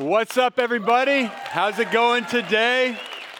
What's up, everybody? How's it going today?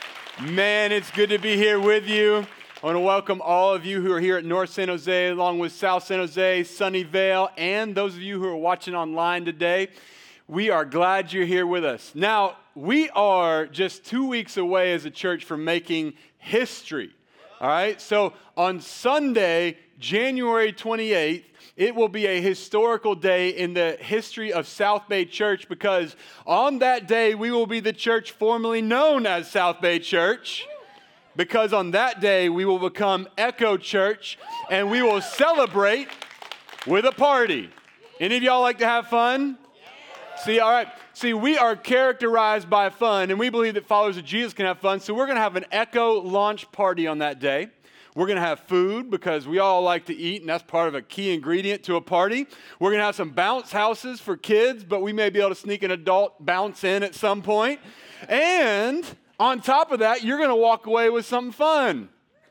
Man, it's good to be here with you. I want to welcome all of you who are here at North San Jose, along with South San Jose, Sunnyvale, and those of you who are watching online today. We are glad you're here with us. Now, we are just 2 weeks away as a church from making history. All right, so on Sunday, January 28th, it will be a historical day in the history of South Bay Church because on that day, we will be the church formerly known as South Bay Church. Because on that day, we will become Echo Church and we will celebrate with a party. Any of y'all like to have fun? See, all right. See, we are characterized by fun, and we believe that followers of Jesus can have fun, so we're going to have an Echo launch party on that day. We're going to have food because we all like to eat, and that's part of a key ingredient to a party. We're going to have some bounce houses for kids, but we may be able to sneak an adult bounce in at some point. And on top of that, you're going to walk away with something fun.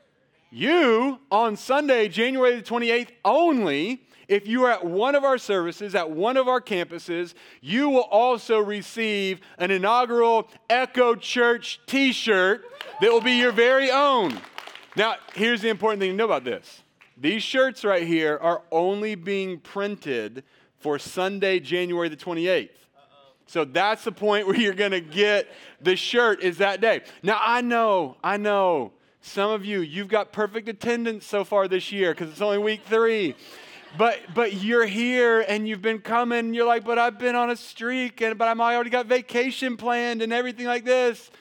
You, on Sunday, January the 28th only, if you are at one of our services, at one of our campuses, you will also receive an inaugural Echo Church t-shirt that will be your very own. Now, here's the important thing to know about this. These shirts right here are only being printed for Sunday, January the 28th. So that's the point where you're going to get the shirt is that day. Now, I know, some of you've got perfect attendance so far this year because it's only week 3. But you're here and you've been coming and you're like, but I've been on a streak but I already got vacation planned and everything like this.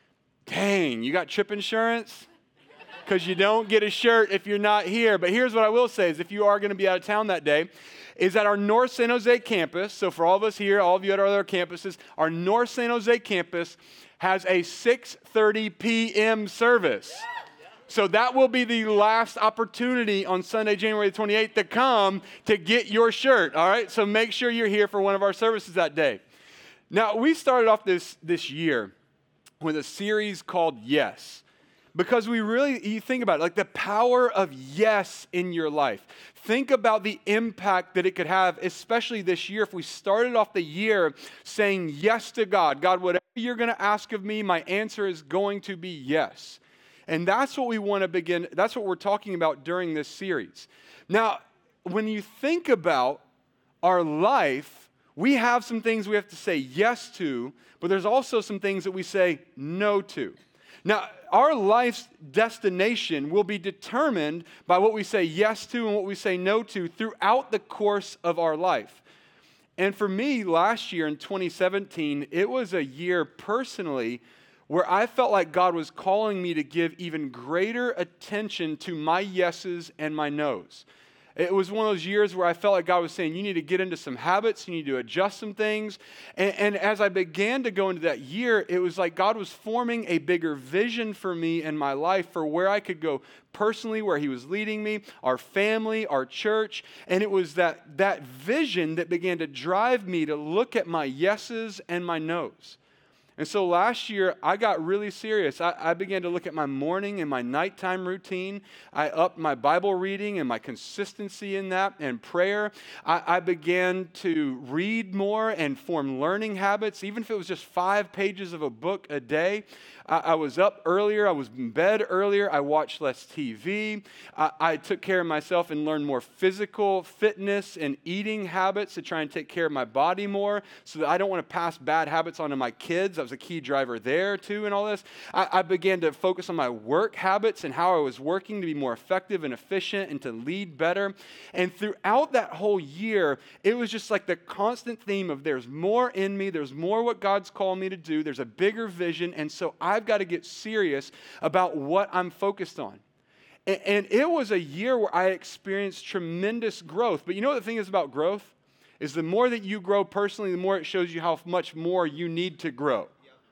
Dang, you got trip insurance? Because you don't get a shirt if you're not here. But here's what I will say is if you are going to be out of town that day, is at our North San Jose campus. So for all of us here, all of you at our other campuses, our North San Jose campus has a 6:30 p.m. service. So that will be the last opportunity on Sunday, January 28th to come to get your shirt, all right? So make sure you're here for one of our services that day. Now, we started off this year with a series called Yes, because you think about it, like the power of yes in your life. Think about the impact that it could have, especially this year, if we started off the year saying yes to God. God, whatever you're going to ask of me, my answer is going to be yes. And that's what we want to begin, that's what we're talking about during this series. Now, when you think about our life, we have some things we have to say yes to, but there's also some things that we say no to. Now, our life's destination will be determined by what we say yes to and what we say no to throughout the course of our life. And for me, last year in 2017, it was a year personally where I felt like God was calling me to give even greater attention to my yeses and my nos. It was one of those years where I felt like God was saying, you need to get into some habits, you need to adjust some things. And as I began to go into that year, it was like God was forming a bigger vision for me in my life for where I could go personally, where He was leading me, our family, our church. And it was that vision that began to drive me to look at my yeses and my nos. And so last year, I got really serious. I began to look at my morning and my nighttime routine. I upped my Bible reading and my consistency in that and prayer. I began to read more and form learning habits, even if it was just 5 pages of a book a day. I was up earlier. I was in bed earlier. I watched less TV. I took care of myself and learned more physical fitness and eating habits to try and take care of my body more so that I don't want to pass bad habits on to my kids. I was a key driver there too and all this. I began to focus on my work habits and how I was working to be more effective and efficient and to lead better. And throughout that whole year, it was just like the constant theme of there's more in me, there's more what God's called me to do, there's a bigger vision, and so I've got to get serious about what I'm focused on. And it was a year where I experienced tremendous growth. But you know what the thing is about growth? Is the more that you grow personally, the more it shows you how much more you need to grow.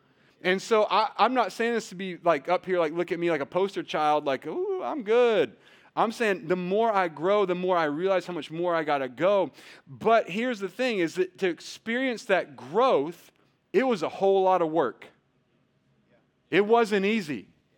And so I'm not saying this to be like up here, like look at me like a poster child, like, ooh, I'm good. I'm saying the more I grow, the more I realize how much more I got to go. But here's the thing, is that to experience that growth, it was a whole lot of work. It wasn't easy.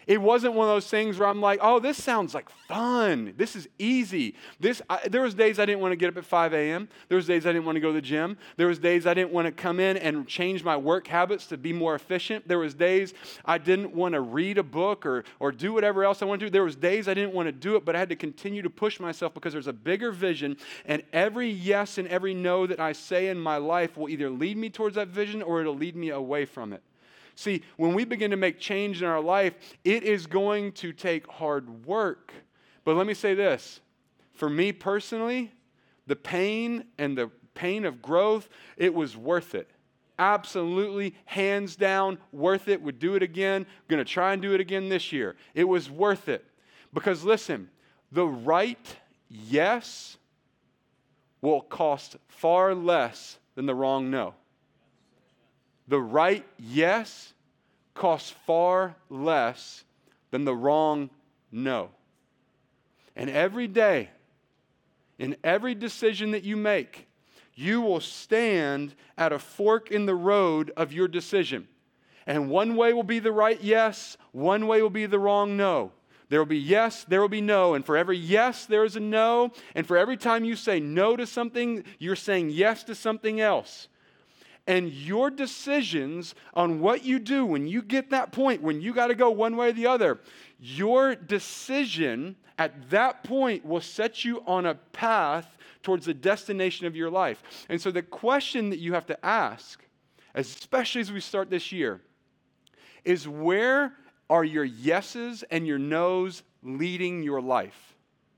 It wasn't one of those things where I'm like, oh, this sounds like fun. This is easy. There was days I didn't want to get up at 5 a.m. There was days I didn't want to go to the gym. There was days I didn't want to come in and change my work habits to be more efficient. There was days I didn't want to read a book or do whatever else I wanted to do. There was days I didn't want to do it, but I had to continue to push myself because there's a bigger vision, and every yes and every no that I say in my life will either lead me towards that vision or it'll lead me away from it. See, when we begin to make change in our life, it is going to take hard work. But let me say this. For me personally, the pain of growth, it was worth it. Absolutely, hands down, worth it. Would do it again. Going to try and do it again this year. It was worth it. Because listen, the right yes will cost far less than the wrong no. The right yes costs far less than the wrong no. And every day, in every decision that you make, you will stand at a fork in the road of your decision. And one way will be the right yes, one way will be the wrong no. There will be yes, there will be no. And for every yes, there is a no. And for every time you say no to something, you're saying yes to something else. And your decisions on what you do when you get that point, when you got to go one way or the other, your decision at that point will set you on a path towards the destination of your life. And so the question that you have to ask, especially as we start this year, is where are your yeses and your nos leading your life?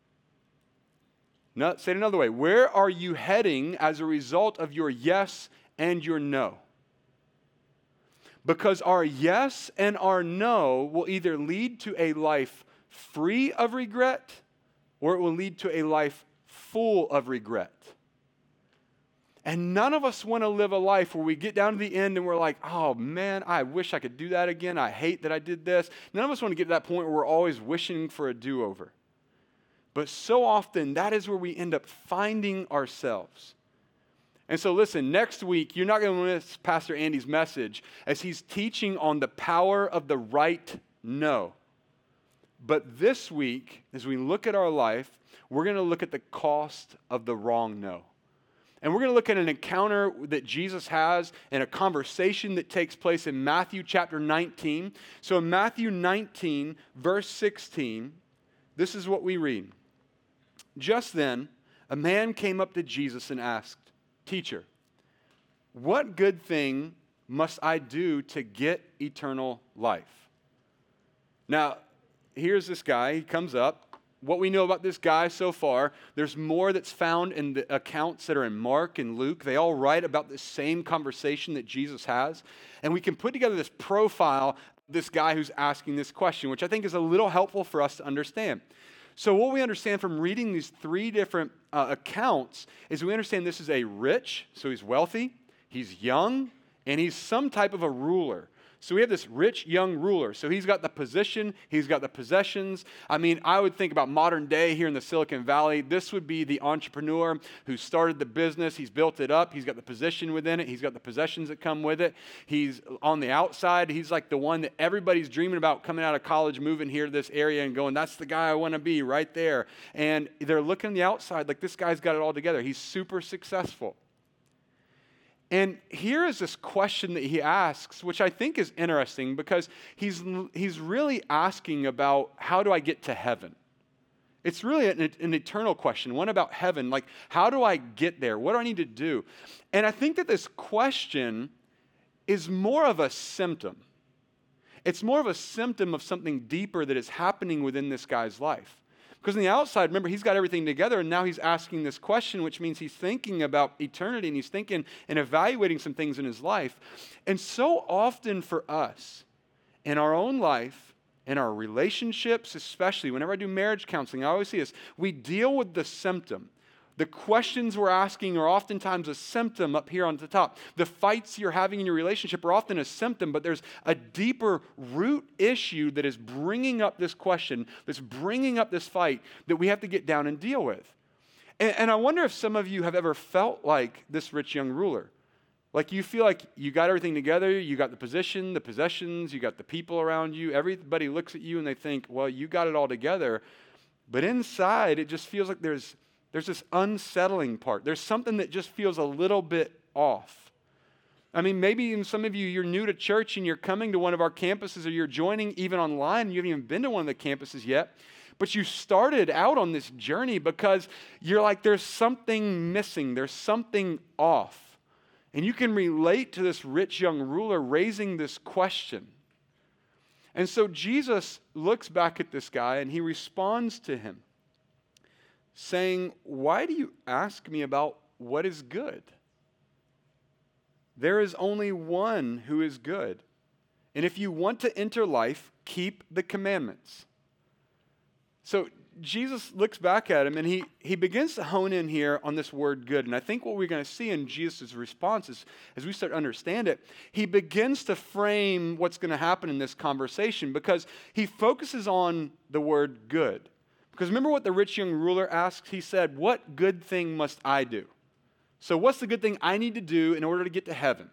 No, say it another way. Where are you heading as a result of your yes and your no? Because our yes and our no will either lead to a life free of regret or it will lead to a life full of regret. And none of us want to live a life where we get down to the end and we're like, oh man, I wish I could do that again. I hate that I did this. None of us want to get to that point where we're always wishing for a do-over. But so often that is where we end up finding ourselves. And so listen, next week, you're not going to miss Pastor Andy's message as he's teaching on the power of the right no. But this week, as we look at our life, we're going to look at the cost of the wrong no. And we're going to look at an encounter that Jesus has and a conversation that takes place in Matthew chapter 19. So in Matthew 19, verse 16, this is what we read. Just then, a man came up to Jesus and asked, "Teacher, what good thing must I do to get eternal life?" Now, here's this guy. He comes up. What we know about this guy so far, there's more that's found in the accounts that are in Mark and Luke. They all write about the same conversation that Jesus has. And we can put together this profile of this guy who's asking this question, which I think is a little helpful for us to understand. So what we understand from reading these three different accounts is we understand this is a rich, so he's wealthy, he's young, and he's some type of a ruler. So we have this rich young ruler. So he's got the position, he's got the possessions. I mean, I would think about modern day here in the Silicon Valley. This would be the entrepreneur who started the business. He's built it up. He's got the position within it. He's got the possessions that come with it. He's on the outside. He's like the one that everybody's dreaming about coming out of college, moving here to this area and going, that's the guy I want to be right there. And they're looking on the outside like this guy's got it all together. He's super successful. And here is this question that he asks, which I think is interesting because he's really asking about how do I get to heaven? It's really an eternal question, one about heaven, like how do I get there? What do I need to do? And I think that this question is more of a symptom. It's more of a symptom of something deeper that is happening within this guy's life. Because on the outside, remember, he's got everything together, and now he's asking this question, which means he's thinking about eternity, and he's thinking and evaluating some things in his life. And so often for us, in our own life, in our relationships, especially whenever I do marriage counseling, I always see this, we deal with the symptom. The questions we're asking are oftentimes a symptom up here on the top. The fights you're having in your relationship are often a symptom, but there's a deeper root issue that is bringing up this question, that's bringing up this fight that we have to get down and deal with. And I wonder if some of you have ever felt like this rich young ruler. Like you feel like you got everything together, you got the position, the possessions, you got the people around you. Everybody looks at you and they think, well, you got it all together. But inside, it just feels like there's this unsettling part. There's something that just feels a little bit off. I mean, maybe even some of you, you're new to church and you're coming to one of our campuses or you're joining even online and you haven't even been to one of the campuses yet. But you started out on this journey because you're like, there's something missing. There's something off. And you can relate to this rich young ruler raising this question. And so Jesus looks back at this guy and he responds to him, saying, why do you ask me about what is good? There is only one who is good. And if you want to enter life, keep the commandments. So Jesus looks back at him and he begins to hone in here on this word good. And I think what we're going to see in Jesus' response is, as we start to understand it, he begins to frame what's going to happen in this conversation because he focuses on the word good. Because remember what the rich young ruler asked? He said, what good thing must I do? So what's the good thing I need to do in order to get to heaven?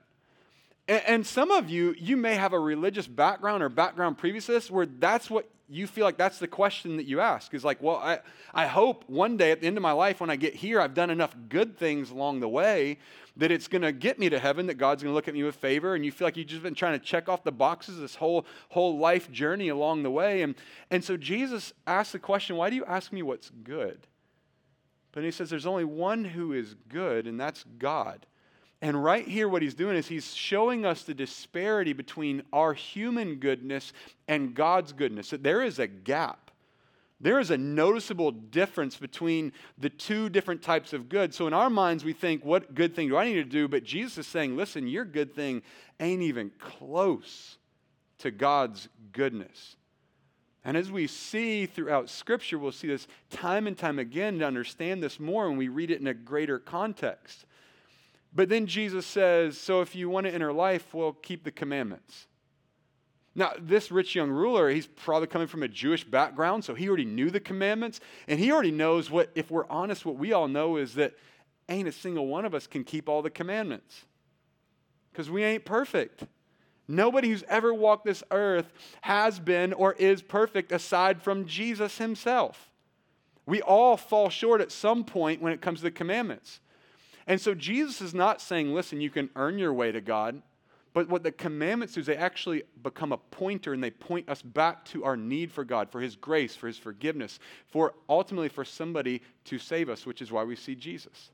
And some of you may have a religious background or background previous to this where that's what you feel like that's the question that you ask is like, well, I hope one day at the end of my life when I get here, I've done enough good things along the way that it's going to get me to heaven, that God's going to look at me with favor. And you feel like you've just been trying to check off the boxes this whole life journey along the way. And so Jesus asks the question, why do you ask me what's good? But he says there's only one who is good, and that's God. And right here what he's doing is he's showing us the disparity between our human goodness and God's goodness. That there is a gap. There is a noticeable difference between the two different types of good. So in our minds we think, what good thing do I need to do? But Jesus is saying, listen, your good thing ain't even close to God's goodness. And as we see throughout Scripture, we'll see this time and time again to understand this more when we read it in a greater context. But then Jesus says, so if you want to enter life, well, keep the commandments. Now, this rich young ruler, he's probably coming from a Jewish background, so he already knew the commandments, and he already knows what, if we're honest, what we all know is that ain't a single one of us can keep all the commandments because we ain't perfect. Nobody who's ever walked this earth has been or is perfect aside from Jesus himself. We all fall short at some point when it comes to the commandments. And so Jesus is not saying, listen, you can earn your way to God, but what the commandments do is they actually become a pointer and they point us back to our need for God, for his grace, for his forgiveness, for ultimately for somebody to save us, which is why we see Jesus.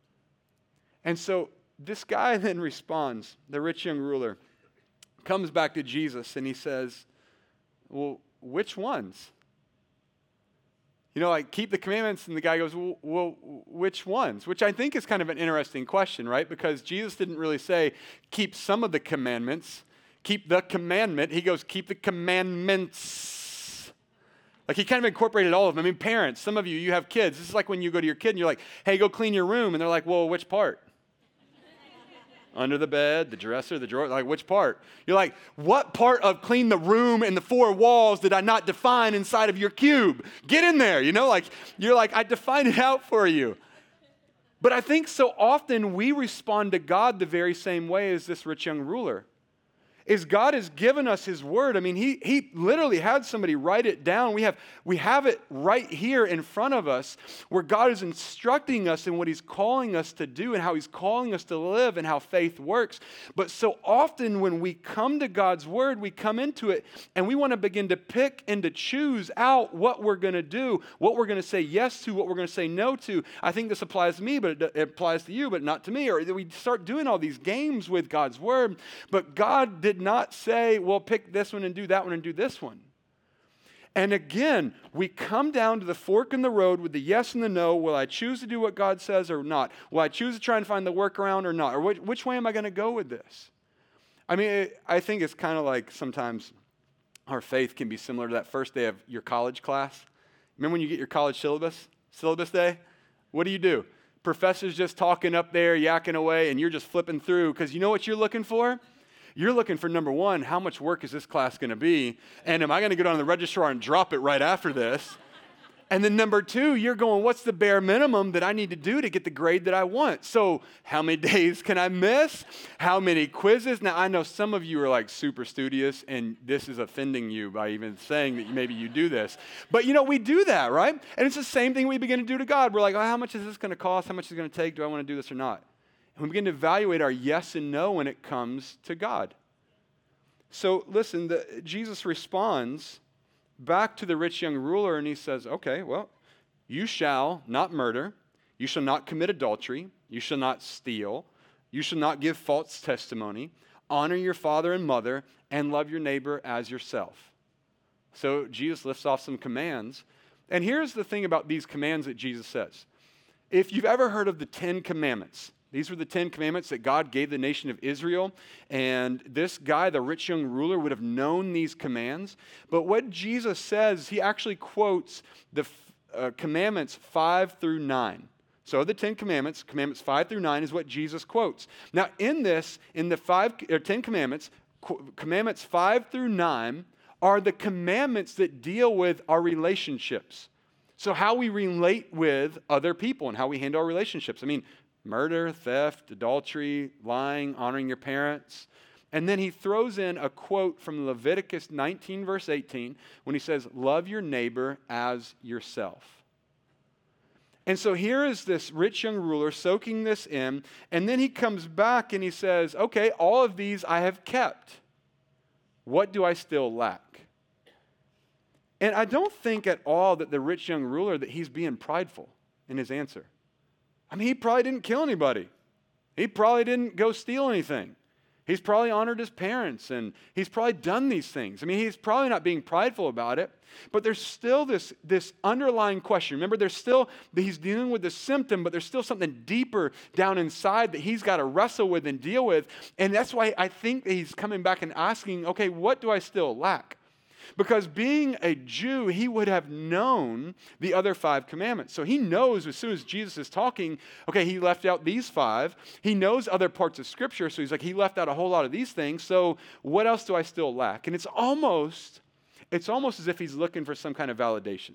And so this guy then responds, the rich young ruler, comes back to Jesus and he says, well, which ones? You know, like keep the commandments, and the guy goes, well, which ones? Which I think is kind of an interesting question, right? Because Jesus didn't really say, keep some of the commandments, keep the commandment. He goes, keep the commandments. Like he kind of incorporated all of them. I mean, parents, some of you have kids. This is like when you go to your kid and you're like, hey, go clean your room. And they're like, well, which part? Under the bed, the dresser, the drawer, like which part? You're like, what part of clean the room and the four walls did I not define inside of your cube? Get in there, you know, like you're like, I defined it out for you. But I think so often we respond to God the very same way as this rich young ruler. Is God has given us his word. I mean, he literally had somebody write it down. We have it right here in front of us where God is instructing us in what he's calling us to do and how he's calling us to live and how faith works. But so often when we come to God's word, we come into it and we want to begin to pick and to choose out what we're going to do, what we're going to say yes to, what we're going to say no to. I think this applies to me, but it applies to you, but not to me. Or we start doing all these games with God's word, but God did not say, well, pick this one and do that one and do this one. And again, we come down to the fork in the road with the yes and the no. Will I choose to do what God says or not? Will I choose to try and find the workaround or not? Or which way am I going to go with this? I mean, I think it's kind of like sometimes our faith can be similar to that first day of your college class. Remember when you get your college syllabus day? What do? Professor's just talking up there, yakking away, and you're just flipping through because you know what you're looking for? You're looking for, number one, how much work is this class going to be? And am I going to get on the registrar and drop it right after this? And then number two, you're going, what's the bare minimum that I need to do to get the grade that I want? So how many days can I miss? How many quizzes? Now, I know some of you are like super studious, and this is offending you by even saying that maybe you do this. But we do that, right? And it's the same thing we begin to do to God. We're like, oh, how much is this going to cost? How much is it going to take? Do I want to do this or not? And we begin to evaluate our yes and no when it comes to God. So listen, Jesus responds back to the rich young ruler, and he says, okay, well, you shall not murder, you shall not commit adultery, you shall not steal, you shall not give false testimony, honor your father and mother, and love your neighbor as yourself. So Jesus lifts off some commands. And here's the thing about these commands that Jesus says. If you've ever heard of the 10 Commandments, these were the 10 Commandments that God gave the nation of Israel. And this guy, the rich young ruler, would have known these commands. But what Jesus says, he actually quotes the Commandments 5 through 9. So the 10 Commandments, Commandments 5 through 9 is what Jesus quotes. Now in the 10 Commandments, Commandments 5 through 9 are the commandments that deal with our relationships. So how we relate with other people and how we handle our relationships. I mean, murder, theft, adultery, lying, honoring your parents. And then he throws in a quote from Leviticus 19, verse 18, when he says, love your neighbor as yourself. And so here is this rich young ruler soaking this in, and then he comes back and he says, okay, all of these I have kept. What do I still lack? And I don't think at all that the rich young ruler, that he's being prideful in his answer. I mean, he probably didn't kill anybody. He probably didn't go steal anything. He's probably honored his parents, and he's probably done these things. I mean, he's probably not being prideful about it, but there's still this underlying question. Remember, he's dealing with the symptom, but there's still something deeper down inside that he's got to wrestle with and deal with. And that's why I think that he's coming back and asking, okay, what do I still lack? Because being a Jew, he would have known the other 5 commandments. So he knows as soon as Jesus is talking, okay, he left out these 5. He knows other parts of Scripture, so he's like, he left out a whole lot of these things. So what else do I still lack? And it's almost as if he's looking for some kind of validation.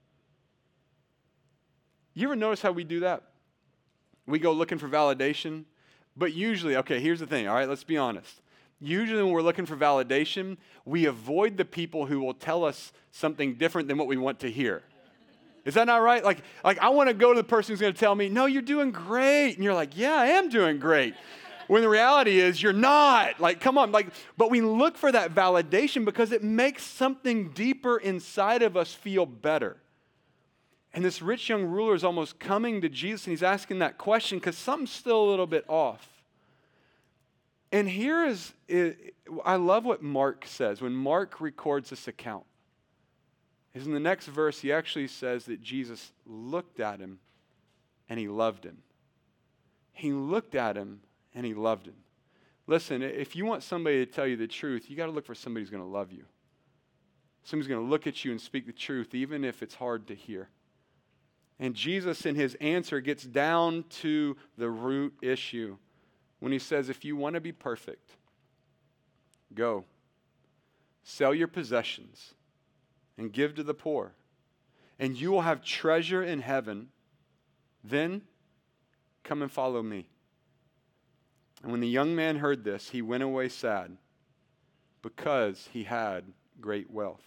You ever notice how we do that? We go looking for validation, but usually, okay, here's the thing, all right, let's be honest. Usually when we're looking for validation, we avoid the people who will tell us something different than what we want to hear. Is that not right? Like I want to go to the person who's going to tell me, no, you're doing great. And you're like, yeah, I am doing great. When the reality is you're not. Like, come on. But we look for that validation because it makes something deeper inside of us feel better. And this rich young ruler is almost coming to Jesus and he's asking that question because something's still a little bit off. And I love what Mark says. When Mark records this account, is in the next verse, he actually says that Jesus looked at him and he loved him. He looked at him and he loved him. Listen, if you want somebody to tell you the truth, you got to look for somebody who's going to love you. Somebody's going to look at you and speak the truth, even if it's hard to hear. And Jesus, in his answer, gets down to the root issue. When he says, if you want to be perfect, go, sell your possessions and give to the poor, and you will have treasure in heaven. Then come and follow me. And when the young man heard this, he went away sad because he had great wealth.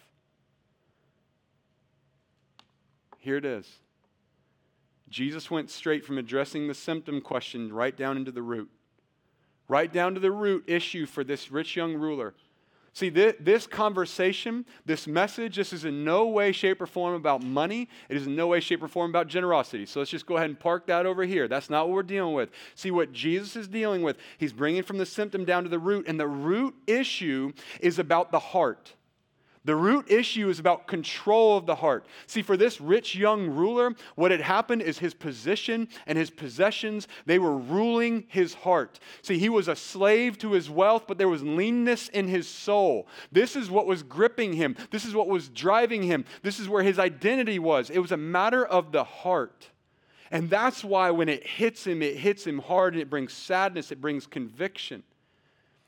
Here it is. Jesus went straight from addressing the symptom question right down into the root. Right down to the root issue for this rich young ruler. See, this conversation, this message, this is in no way, shape, or form about money. It is in no way, shape, or form about generosity. So let's just go ahead and park that over here. That's not what we're dealing with. See, what Jesus is dealing with, he's bringing from the symptom down to the root. And the root issue is about the heart. The root issue is about control of the heart. See, for this rich young ruler, what had happened is his position and his possessions, they were ruling his heart. See, he was a slave to his wealth, but there was leanness in his soul. This is what was gripping him. This is what was driving him. This is where his identity was. It was a matter of the heart. And that's why when it hits him hard, and it brings sadness, it brings conviction.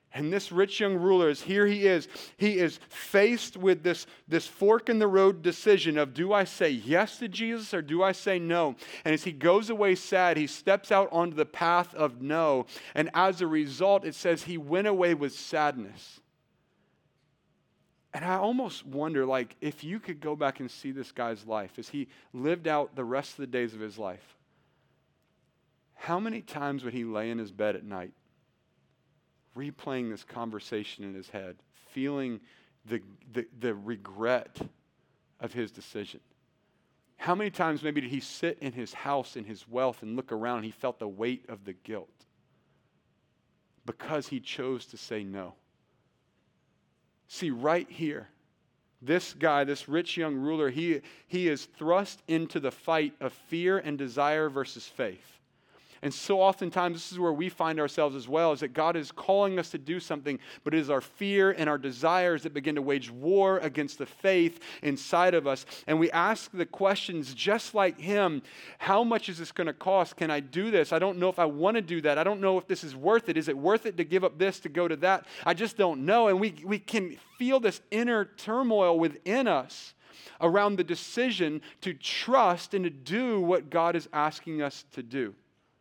And this rich young ruler he is faced with this fork in the road decision of, do I say yes to Jesus or do I say no? And as he goes away sad, he steps out onto the path of no. And as a result, it says he went away with sadness. And I almost wonder, like, if you could go back and see this guy's life as he lived out the rest of the days of his life, how many times would he lay in his bed at night, replaying this conversation in his head, feeling the regret of his decision? How many times maybe did he sit in his house, in his wealth, and look around and he felt the weight of the guilt because he chose to say no? See, right here, this guy, this rich young ruler, he is thrust into the fight of fear and desire versus faith. And so oftentimes, this is where we find ourselves as well, is that God is calling us to do something, but it is our fear and our desires that begin to wage war against the faith inside of us. And we ask the questions just like him, how much is this going to cost? Can I do this? I don't know if I want to do that. I don't know if this is worth it. Is it worth it to give up this, to go to that? I just don't know. And we can feel this inner turmoil within us around the decision to trust and to do what God is asking us to do.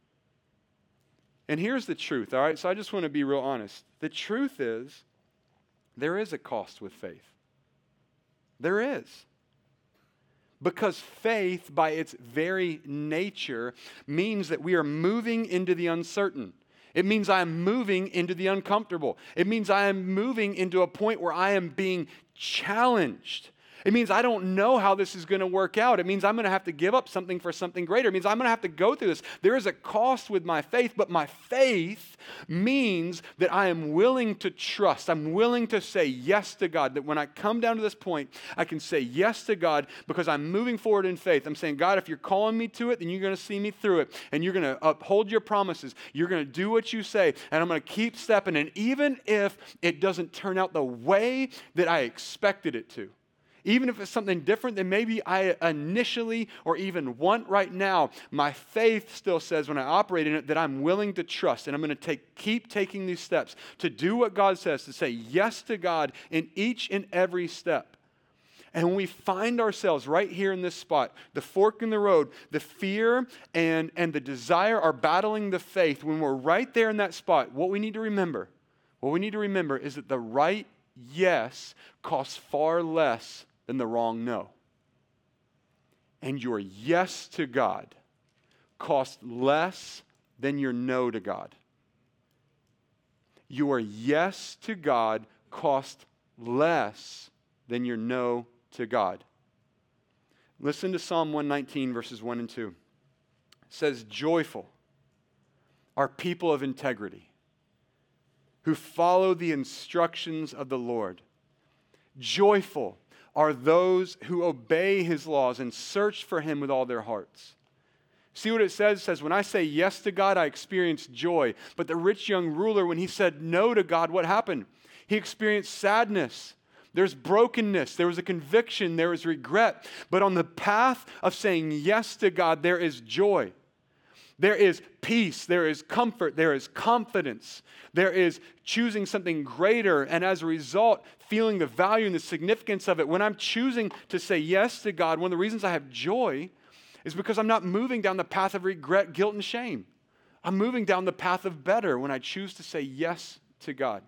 And here's the truth, all right? So I just want to be real honest. The truth is, there is a cost with faith. There is. Because faith, by its very nature, means that we are moving into the uncertain. It means I am moving into the uncomfortable. It means I am moving into a point where I am being challenged. It means I don't know how this is going to work out. It means I'm going to have to give up something for something greater. It means I'm going to have to go through this. There is a cost with my faith, but my faith means that I am willing to trust. I'm willing to say yes to God, that when I come down to this point, I can say yes to God because I'm moving forward in faith. I'm saying, God, if you're calling me to it, then you're going to see me through it, and you're going to uphold your promises. You're going to do what you say, and I'm going to keep stepping. And even if it doesn't turn out the way that I expected it to, even if it's something different than maybe I initially or even want right now, my faith still says when I operate in it that I'm willing to trust, and I'm going to keep taking these steps to do what God says, to say yes to God in each and every step. And when we find ourselves right here in this spot, the fork in the road, the fear and the desire are battling the faith, when we're right there in that spot, what we need to remember is that the right yes costs far less than the wrong no. And your yes to God costs less than your no to God. Your yes to God costs less than your no to God. Listen to Psalm 119, verses 1 and 2. It says, joyful are people of integrity who follow the instructions of the Lord. Joyful are those who obey his laws and search for him with all their hearts. See what it says? It says, when I say yes to God, I experience joy. But the rich young ruler, when he said no to God, what happened? He experienced sadness. There's brokenness. There was a conviction. There was regret. But on the path of saying yes to God, there is joy. There is peace, there is comfort, there is confidence, there is choosing something greater, and as a result, feeling the value and the significance of it. When I'm choosing to say yes to God, one of the reasons I have joy is because I'm not moving down the path of regret, guilt, and shame. I'm moving down the path of better when I choose to say yes to God.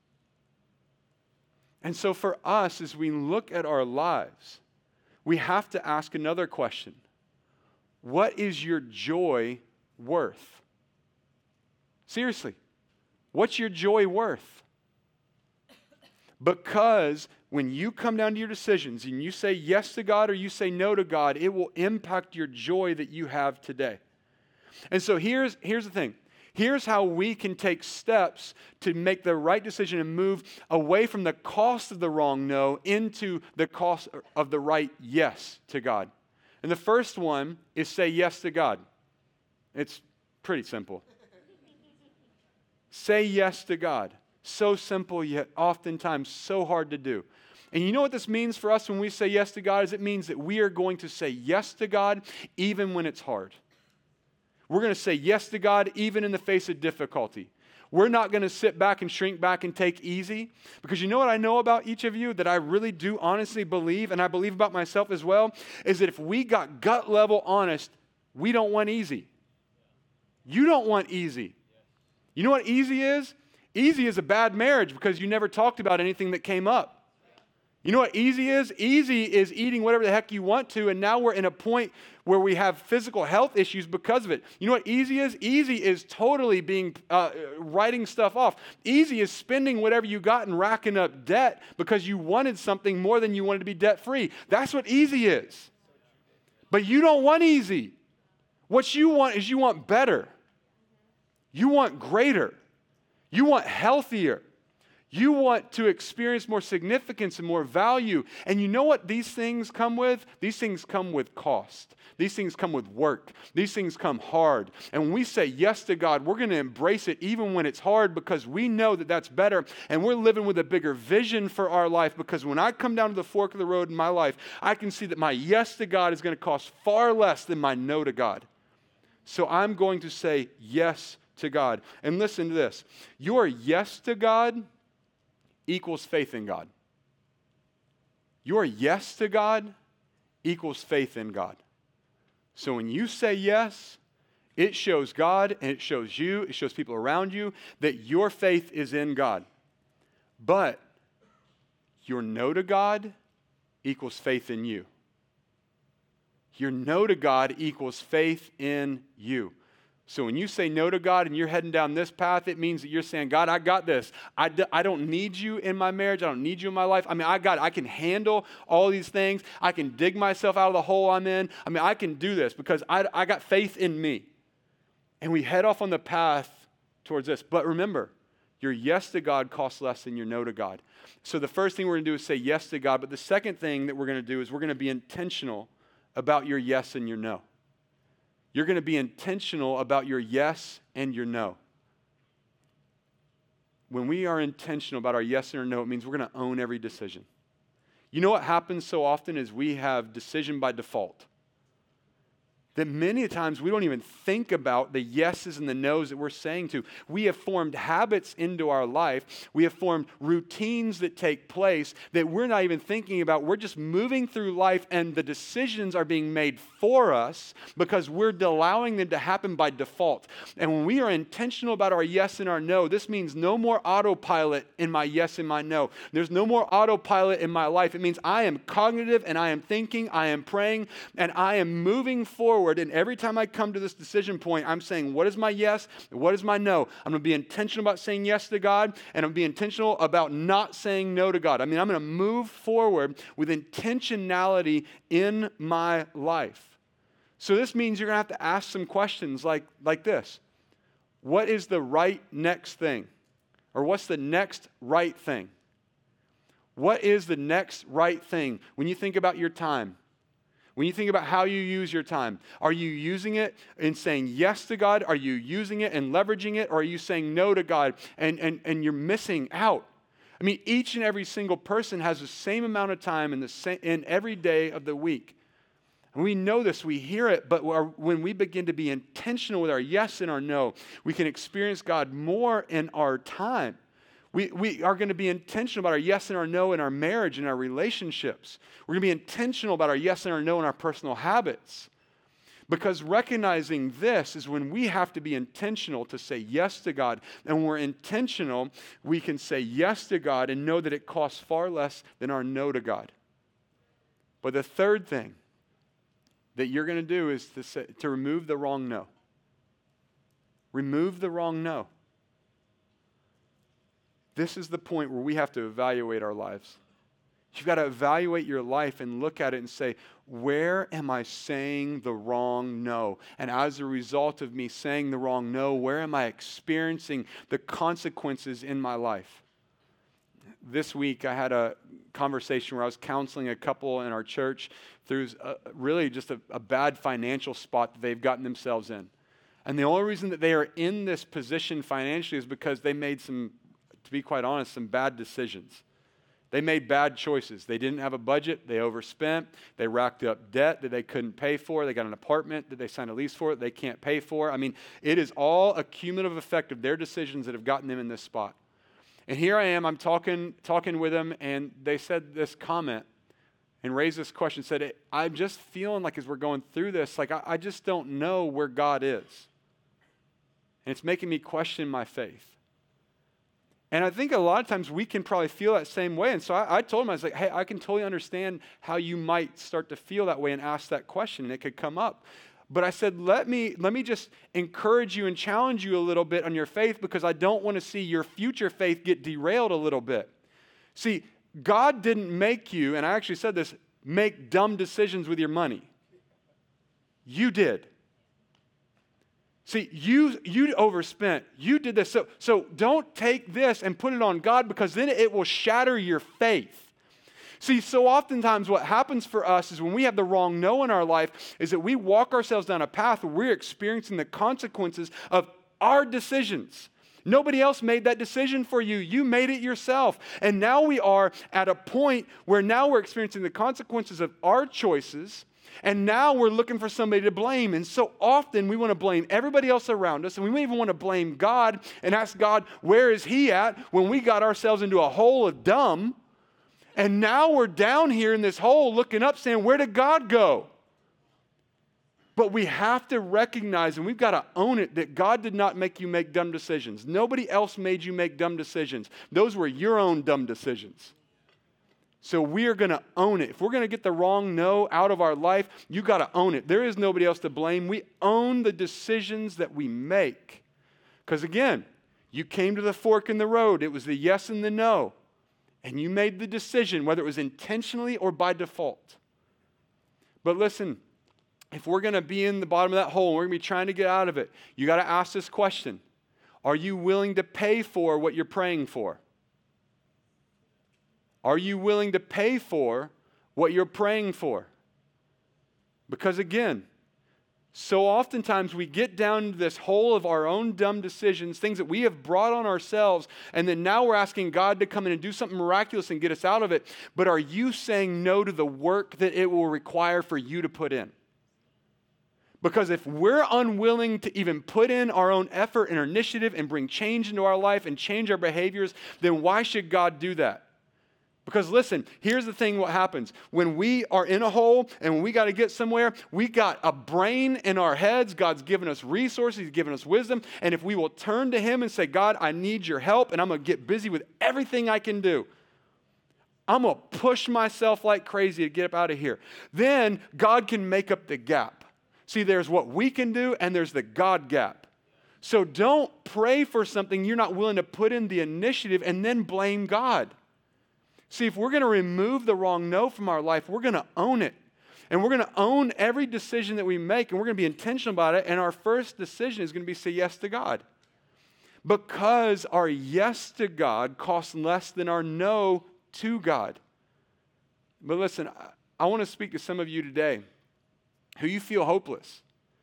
And so for us, as we look at our lives, we have to ask another question. What is your joy worth? Seriously, what's your joy worth? Because when you come down to your decisions and you say yes to God or you say no to God, it will impact your joy that you have today. And so here's the thing. Here's how we can take steps to make the right decision and move away from the cost of the wrong no into the cost of the right yes to God. And the first one is say yes to God. It's pretty simple. Say yes to God. So simple, yet oftentimes so hard to do. And you know what this means for us when we say yes to God? Is it means that we are going to say yes to God even when it's hard. We're going to say yes to God even in the face of difficulty. We're not going to sit back and shrink back and take easy, because you know what I know about each of you that I really do honestly believe, and I believe about myself as well, is that if we got gut level honest, we don't want easy. You don't want easy. You know what easy is? Easy is a bad marriage because you never talked about anything that came up. You know what easy is? Easy is eating whatever the heck you want to, and now we're in a point where we have physical health issues because of it. You know what easy is? Easy is totally writing stuff off. Easy is spending whatever you got and racking up debt because you wanted something more than you wanted to be debt-free. That's what easy is. But you don't want easy. What you want is you want better. You want greater. You want healthier. You want to experience more significance and more value. And you know what these things come with? These things come with cost. These things come with work. These things come hard. And when we say yes to God, we're going to embrace it even when it's hard, because we know that that's better. And we're living with a bigger vision for our life, because when I come down to the fork of the road in my life, I can see that my yes to God is going to cost far less than my no to God. So I'm going to say yes to God. And listen to this. Your yes to God equals faith in God. Your yes to God equals faith in God. So when you say yes, it shows God and it shows you, it shows people around you that your faith is in God. But your no to God equals faith in you. Your no to God equals faith in you. So when you say no to God and you're heading down this path, it means that you're saying, God, I got this. I don't need you in my marriage. I don't need you in my life. I mean, I can handle all these things. I can dig myself out of the hole I'm in. I mean, I can do this because I got faith in me. And we head off on the path towards this. But remember, your yes to God costs less than your no to God. So the first thing we're going to do is say yes to God. But the second thing that we're going to do is we're going to be intentional about your yes and your no. You're going to be intentional about your yes and your no. When we are intentional about our yes and our no, it means we're going to own every decision. You know what happens so often is we have decision by default. That many times we don't even think about the yeses and the nos that we're saying to. We have formed habits into our life. We have formed routines that take place that we're not even thinking about. We're just moving through life, and the decisions are being made for us because we're allowing them to happen by default. And when we are intentional about our yes and our no, this means no more autopilot in my yes and my no. There's no more autopilot in my life. It means I am cognitive and I am thinking, I am praying, and I am moving forward. And every time I come to this decision point, I'm saying, what is my yes? What is my no? I'm going to be intentional about saying yes to God, and I'm going to be intentional about not saying no to God. I mean, I'm going to move forward with intentionality in my life. So this means you're going to have to ask some questions like this. What is the right next thing? Or what's the next right thing? What is the next right thing when you think about your time? When you think about how you use your time, are you using it and saying yes to God? Are you using it and leveraging it? Or are you saying no to God and you're missing out? I mean, each and every single person has the same amount of time in every day of the week. And we know this, we hear it, but when we begin to be intentional with our yes and our no, we can experience God more in our time. We are going to be intentional about our yes and our no in our marriage and our relationships. We're going to be intentional about our yes and our no in our personal habits. Because recognizing this is when we have to be intentional to say yes to God. And when we're intentional, we can say yes to God and know that it costs far less than our no to God. But the third thing that you're going to do is to remove the wrong no. Remove the wrong no. This is the point where we have to evaluate our lives. You've got to evaluate your life and look at it and say, where am I saying the wrong no? And as a result of me saying the wrong no, where am I experiencing the consequences in my life? This week, I had a conversation where I was counseling a couple in our church through really just a bad financial spot that they've gotten themselves in. And the only reason that they are in this position financially is because they made to be quite honest, some bad decisions. They made bad choices. They didn't have a budget. They overspent. They racked up debt that they couldn't pay for. They got an apartment that they signed a lease for that they can't pay for. I mean, it is all a cumulative effect of their decisions that have gotten them in this spot. And here I am, I'm talking with them, and they said this comment and raised this question, said, I'm just feeling like as we're going through this, like I just don't know where God is. And it's making me question my faith. And I think a lot of times we can probably feel that same way. And so I told him, I was like, hey, I can totally understand how you might start to feel that way and ask that question, and it could come up. But I said, let me just encourage you and challenge you a little bit on your faith, because I don't want to see your future faith get derailed a little bit. See, God didn't make you, and I actually said this, make dumb decisions with your money. You did. See, you overspent. You did this. So don't take this and put it on God, because then it will shatter your faith. See, so oftentimes what happens for us is when we have the wrong no in our life is that we walk ourselves down a path where we're experiencing the consequences of our decisions. Nobody else made that decision for you. You made it yourself. And now we are at a point where now we're experiencing the consequences of our choices. And now we're looking for somebody to blame. And so often we want to blame everybody else around us. And we may even want to blame God and ask God, where is he at, when we got ourselves into a hole of dumb. And now we're down here in this hole looking up saying, where did God go? But we have to recognize, and we've got to own it, that God did not make you make dumb decisions. Nobody else made you make dumb decisions. Those were your own dumb decisions. So we are going to own it. If we're going to get the wrong no out of our life, you got to own it. There is nobody else to blame. We own the decisions that we make. Because again, you came to the fork in the road. It was the yes and the no. And you made the decision, whether it was intentionally or by default. But listen, if we're going to be in the bottom of that hole and we're going to be trying to get out of it, you got to ask this question. Are you willing to pay for what you're praying for? Are you willing to pay for what you're praying for? Because again, so oftentimes we get down to this hole of our own dumb decisions, things that we have brought on ourselves, and then now we're asking God to come in and do something miraculous and get us out of it. But are you saying no to the work that it will require for you to put in? Because if we're unwilling to even put in our own effort and our initiative and bring change into our life and change our behaviors, then why should God do that? Because listen, here's the thing what happens. When we are in a hole and when we got to get somewhere, we got a brain in our heads. God's given us resources. He's given us wisdom. And if we will turn to him and say, God, I need your help, and I'm going to get busy with everything I can do. I'm going to push myself like crazy to get up out of here. Then God can make up the gap. See, there's what we can do and there's the God gap. So don't pray for something you're not willing to put in the initiative and then blame God. See, if we're going to remove the wrong no from our life, we're going to own it. And we're going to own every decision that we make, and we're going to be intentional about it. And our first decision is going to be say yes to God. Because our yes to God costs less than our no to God. But listen, I want to speak to some of you today who you feel hopeless.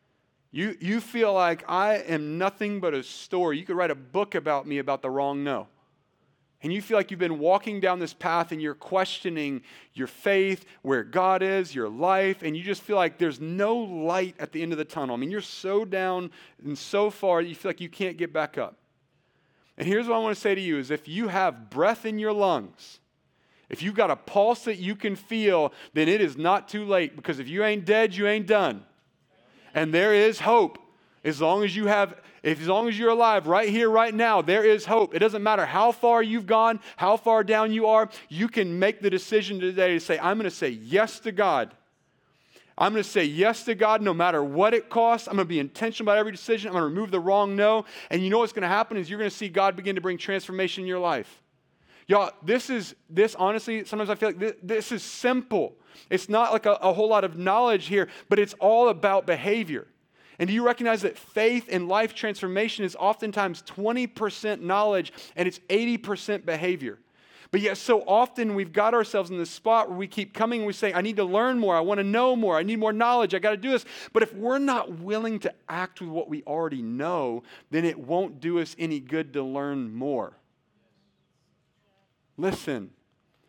You feel like I am nothing but a story. You could write a book about me about the wrong no. And you feel like you've been walking down this path and you're questioning your faith, where God is, your life, and you just feel like there's no light at the end of the tunnel. I mean, you're so down and so far that you feel like you can't get back up. And here's what I want to say to you is if you have breath in your lungs, if you've got a pulse that you can feel, then it is not too late, because if you ain't dead, you ain't done. And there is hope. As long as you're alive right here, right now, there is hope. It doesn't matter how far you've gone, how far down you are. You can make the decision today to say, I'm going to say yes to God. I'm going to say yes to God no matter what it costs. I'm going to be intentional about every decision. I'm going to remove the wrong no. And you know what's going to happen is you're going to see God begin to bring transformation in your life. Y'all, this honestly, sometimes I feel like this is simple. It's not like a whole lot of knowledge here, but it's all about behavior. And do you recognize that faith and life transformation is oftentimes 20% knowledge and it's 80% behavior? But yet so often we've got ourselves in this spot where we keep coming and we say, I need to learn more, I want to know more, I need more knowledge, I got to do this. But if we're not willing to act with what we already know, then it won't do us any good to learn more. Listen,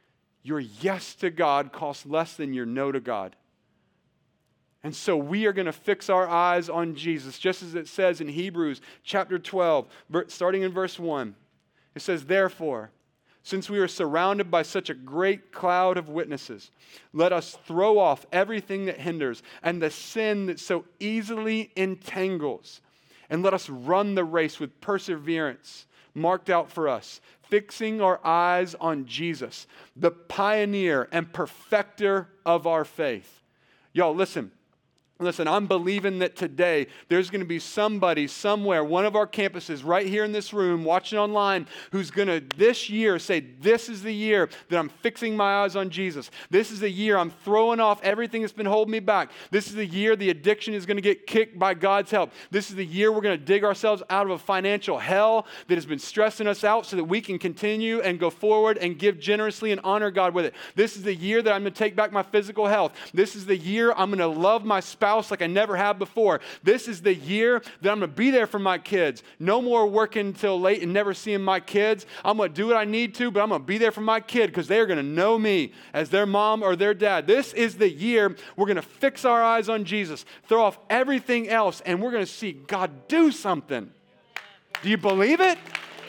your yes to God costs less than your no to God. And so we are going to fix our eyes on Jesus, just as it says in Hebrews chapter 12, starting in verse 1. It says, therefore, since we are surrounded by such a great cloud of witnesses, let us throw off everything that hinders and the sin that so easily entangles, and let us run the race with perseverance marked out for us, fixing our eyes on Jesus, the pioneer and perfecter of our faith. Y'all, listen, I'm believing that today there's going to be somebody somewhere, one of our campuses right here in this room, watching online, who's going to this year say, this is the year that I'm fixing my eyes on Jesus. This is the year I'm throwing off everything that's been holding me back. This is the year the addiction is going to get kicked by God's help. This is the year we're going to dig ourselves out of a financial hell that has been stressing us out so that we can continue and go forward and give generously and honor God with it. This is the year that I'm going to take back my physical health. This is the year I'm going to love my spouse like I never have before. This is the year that I'm going to be there for my kids. No more working until late and never seeing my kids. I'm going to do what I need to, but I'm going to be there for my kid because they're going to know me as their mom or their dad. This is the year we're going to fix our eyes on Jesus, throw off everything else, and we're going to see God do something. Do you believe it?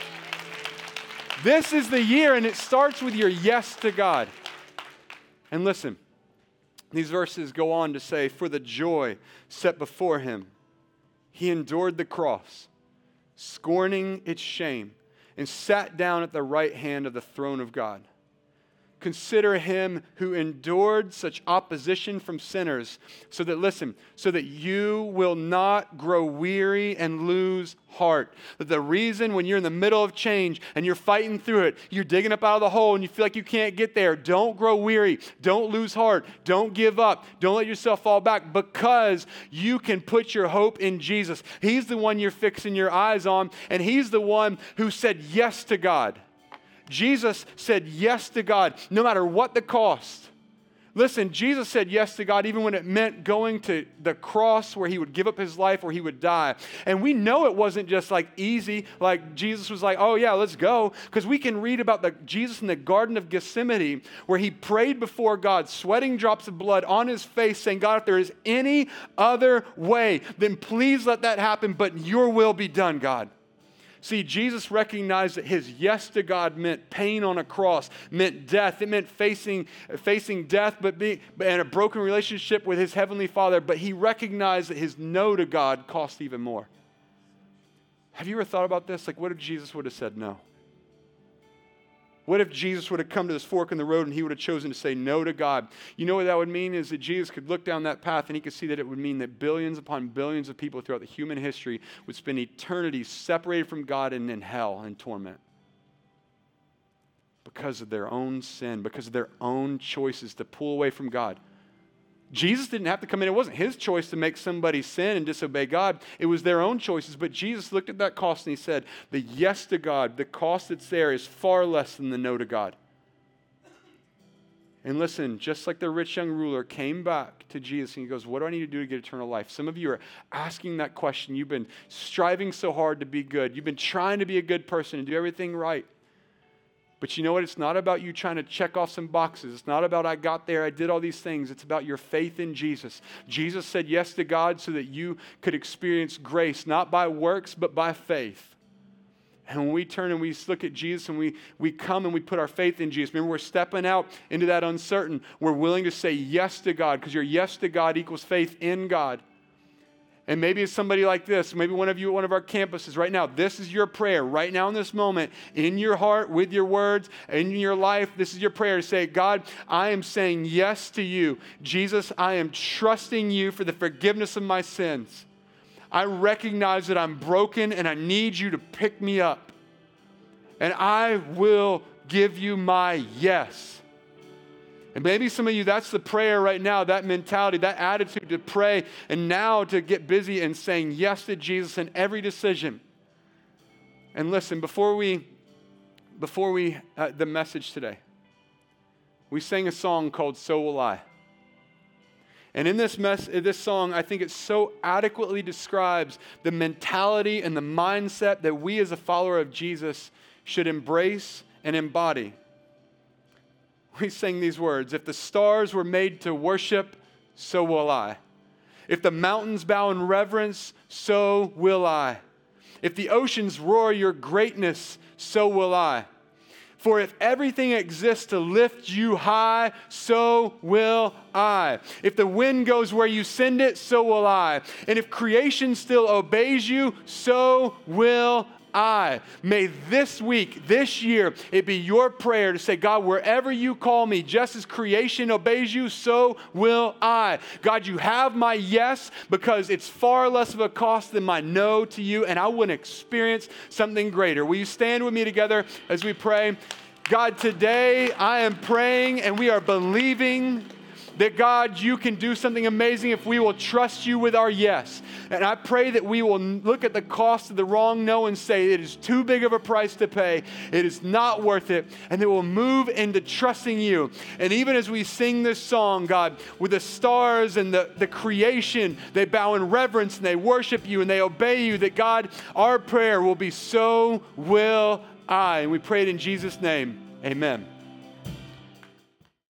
This is the year, and it starts with your yes to God. And listen, these verses go on to say, for the joy set before him, he endured the cross, scorning its shame, and sat down at the right hand of the throne of God. Consider him who endured such opposition from sinners, so that you will not grow weary and lose heart. That the reason when you're in the middle of change and you're fighting through it, you're digging up out of the hole and you feel like you can't get there, don't grow weary. Don't lose heart. Don't give up. Don't let yourself fall back, because you can put your hope in Jesus. He's the one you're fixing your eyes on, and he's the one who said yes to God. Jesus said yes to God, no matter what the cost. Listen, Jesus said yes to God even when it meant going to the cross where he would give up his life, where he would die. And we know it wasn't just like easy, like Jesus was like, oh yeah, let's go. Because we can read about Jesus in the Garden of Gethsemane where he prayed before God, sweating drops of blood on his face, saying, God, if there is any other way, then please let that happen, but your will be done, God. See, Jesus recognized that his yes to God meant pain on a cross, meant death. It meant facing death, and a broken relationship with his heavenly Father. But he recognized that his no to God cost even more. Have you ever thought about this? Like, what if Jesus would have said no? What if Jesus would have come to this fork in the road and he would have chosen to say no to God? You know what that would mean is that Jesus could look down that path and he could see that it would mean that billions upon billions of people throughout the human history would spend eternity separated from God and in hell and torment. Because of their own sin, because of their own choices to pull away from God. Jesus didn't have to come in. It wasn't his choice to make somebody sin and disobey God. It was their own choices. But Jesus looked at that cost and he said, the yes to God, the cost that's there is far less than the no to God. And listen, just like the rich young ruler came back to Jesus and he goes, what do I need to do to get eternal life? Some of you are asking that question. You've been striving so hard to be good. You've been trying to be a good person and do everything right. But you know what? It's not about you trying to check off some boxes. It's not about I got there, I did all these things. It's about your faith in Jesus. Jesus said yes to God so that you could experience grace, not by works, but by faith. And when we turn and we look at Jesus and we come and we put our faith in Jesus, remember we're stepping out into that uncertain. We're willing to say yes to God because your yes to God equals faith in God. And maybe it's somebody like this. Maybe one of you at one of our campuses right now. This is your prayer right now in this moment, in your heart, with your words, in your life. This is your prayer to say, God, I am saying yes to you. Jesus, I am trusting you for the forgiveness of my sins. I recognize that I'm broken and I need you to pick me up. And I will give you my yes. And maybe some of you, that's the prayer right now, that mentality, that attitude to pray and now to get busy and saying yes to Jesus in every decision. And listen, before we the message today, we sang a song called So Will I. And in this song, I think it so adequately describes the mentality and the mindset that we as a follower of Jesus should embrace and embody. we sang these words, if the stars were made to worship, so will I. If the mountains bow in reverence, so will I. If the oceans roar your greatness, so will I. For if everything exists to lift you high, so will I. If the wind goes where you send it, so will I. And if creation still obeys you, so will I. May this week, this year, it be your prayer to say, God, wherever you call me, just as creation obeys you, so will I. God, you have my yes because it's far less of a cost than my no to you, and I want to experience something greater. Will you stand with me together as we pray? God, today I am praying and we are believing that, God, you can do something amazing if we will trust you with our yes. And I pray that we will look at the cost of the wrong no and say it is too big of a price to pay. It is not worth it. And that we'll move into trusting you. And even as we sing this song, God, with the stars and the creation, they bow in reverence and they worship you and they obey you, that, God, our prayer will be so will I. And we pray it in Jesus' name. Amen.